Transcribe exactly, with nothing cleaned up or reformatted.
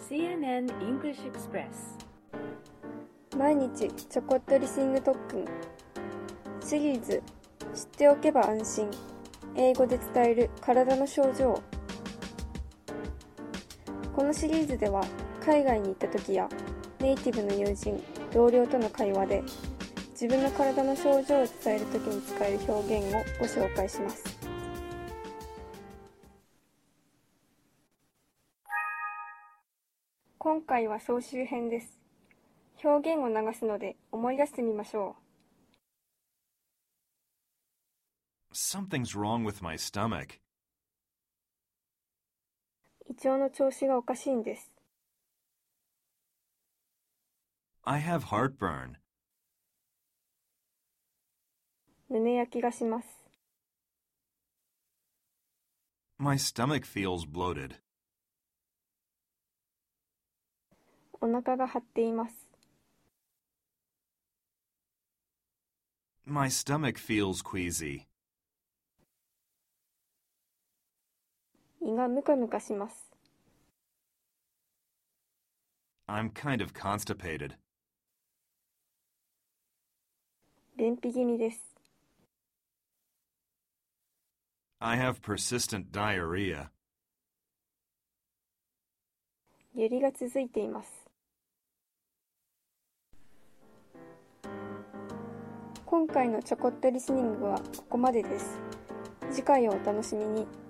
シーエヌエヌ English Express 毎日ちょこっとリスニング特訓シリーズ知っておけば安心英語で伝える体の症状。このシリーズでは海外に行った時やネイティブの友人同僚との会話で自分の体の症状を伝える時に使える表現をご紹介します。今回は総集編です。表現を流すので思い出してみましょう。Something's wrong with my stomach. 胃腸の調子がおかしいんです。 I have heartburn. 胸焼きがします。 My stomach feels bloated. お腹が張っています。 My stomach feels queasy. 胃がムカムカします。 I'm kind of constipated. 便秘気味です。 I have persistent diarrhea. 下痢が続いています。今回のちょこっとリスニングはここまでです。次回をお楽しみに。